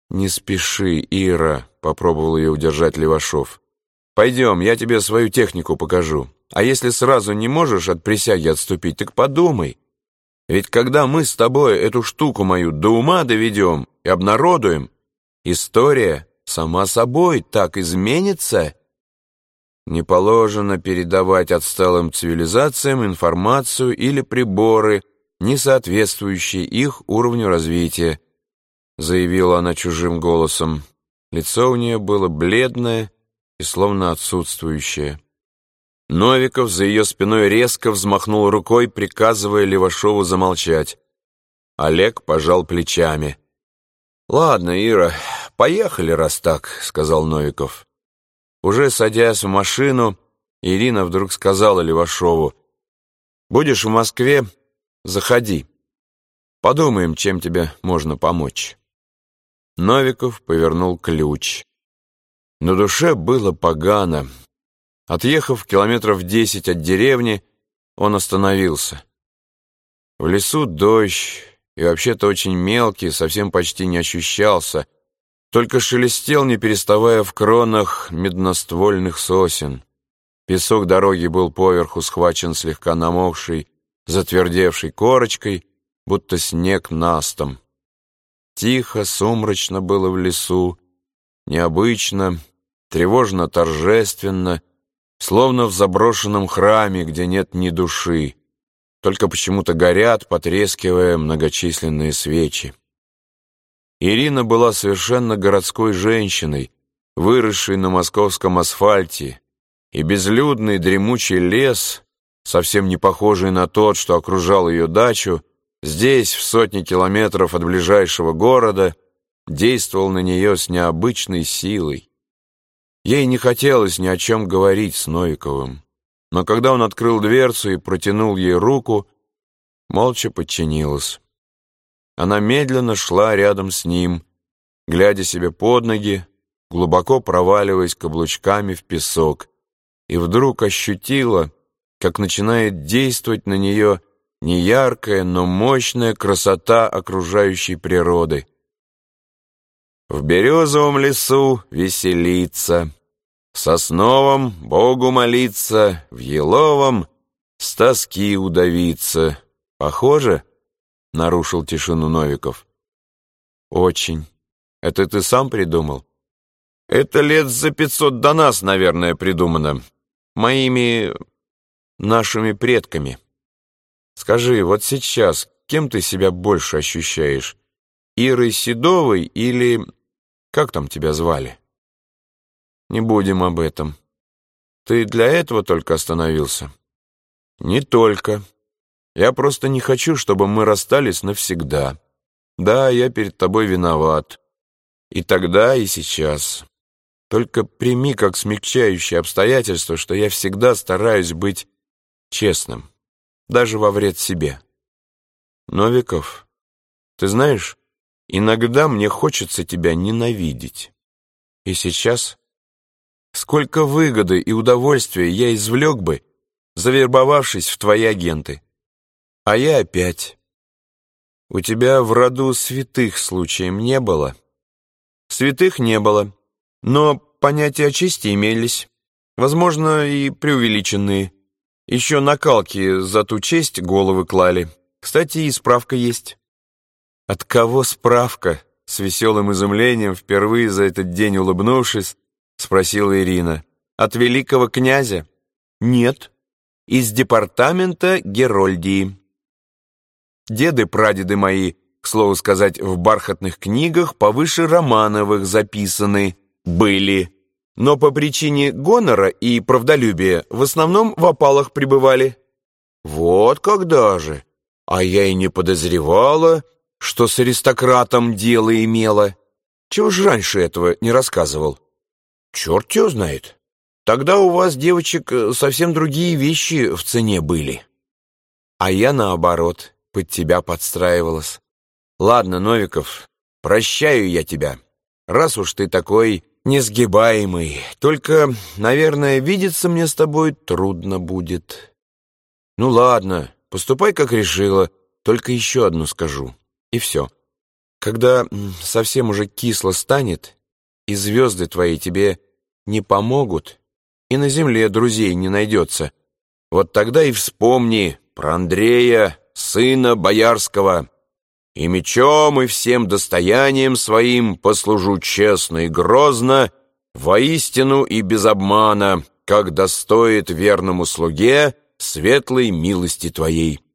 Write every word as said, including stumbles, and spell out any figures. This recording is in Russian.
«Не спеши, Ира», — попробовал ее удержать Левашов. «Пойдем, я тебе свою технику покажу. А если сразу не можешь от присяги отступить, так подумай. Ведь когда мы с тобой эту штуку мою до ума доведем и обнародуем, история сама собой так изменится». Не положено передавать отсталым цивилизациям информацию или приборы, не соответствующие их уровню развития, заявила она чужим голосом. Лицо у нее было бледное и словно отсутствующее. Новиков за ее спиной резко взмахнул рукой, приказывая Левашову замолчать. Олег пожал плечами. «Ладно, Ира, поехали, раз так», — сказал Новиков. Уже садясь в машину, Ирина вдруг сказала Левашову: «Будешь в Москве, заходи. Подумаем, чем тебе можно помочь». Новиков повернул ключ. На душе было погано. Отъехав километров десять от деревни, он остановился. В лесу дождь, и вообще-то очень мелкий, совсем почти не ощущался, только шелестел, не переставая, в кронах медноствольных сосен. Песок дороги был поверху схвачен слегка намокшей, затвердевшей корочкой, будто снег настом. Тихо, сумрачно было в лесу, необычно, тревожно-торжественно, словно в заброшенном храме, где нет ни души, только почему-то горят, потрескивая, многочисленные свечи. Ирина была совершенно городской женщиной, выросшей на московском асфальте, и безлюдный дремучий лес, совсем не похожий на тот, что окружал ее дачу, здесь, в сотни километров от ближайшего города, действовал на нее с необычной силой. Ей не хотелось ни о чем говорить с Новиковым, но когда он открыл дверцу и протянул ей руку, молча подчинилась. Она медленно шла рядом с ним, глядя себе под ноги, глубоко проваливаясь каблучками в песок, и вдруг ощутила, как начинает действовать на нее неяркая, но мощная красота окружающей природы. В березовом лесу веселиться, в сосновом Богу молиться, в еловом с тоски удавиться. Похоже? — нарушил тишину Новиков. «Очень. Это ты сам придумал?» «Это лет за пятьсот до нас, наверное, придумано. Моими... нашими предками. Скажи, вот сейчас кем ты себя больше ощущаешь? Ирой Седовой или... как там тебя звали?» «Не будем об этом. Ты для этого только остановился?» «Не только. Я просто не хочу, чтобы мы расстались навсегда. Да, я перед тобой виноват. И тогда, и сейчас. Только прими как смягчающее обстоятельство, что я всегда стараюсь быть честным, даже во вред себе. Новиков, ты знаешь, иногда мне хочется тебя ненавидеть. И сейчас сколько выгоды и удовольствия я извлек бы, завербовавшись в твои агенты. А я опять. У тебя в роду святых случаем не было? Святых не было, но понятия о чести имелись, возможно, и преувеличенные. Еще накалки за ту честь головы клали. Кстати, и справка есть». «От кого справка?» — с веселым изумлением, впервые за этот день улыбнувшись, спросила Ирина. «От великого князя?» «Нет, из департамента Герольдии. Деды-прадеды мои, к слову сказать, в бархатных книгах повыше Романовых записаны были, но по причине гонора и правдолюбия в основном в опалах пребывали». «Вот когда же! А я и не подозревала, что с аристократом дело имела. Чего ж раньше этого не рассказывал?» «Черт его знает. Тогда у вас, девочек, совсем другие вещи в цене были. А я, наоборот, под тебя подстраивалась. Ладно, Новиков, прощаю я тебя, раз уж ты такой несгибаемый. Только, наверное, видеться мне с тобой трудно будет. Ну ладно, поступай, как решила, только еще одну скажу, и все. Когда м, совсем уже кисло станет, и звезды твои тебе не помогут, и на земле друзей не найдется, вот тогда и вспомни про Андрея, сына боярского, и мечом, и всем достоянием своим послужу честно и грозно, воистину и без обмана, как достоит верному слуге светлой милости твоей».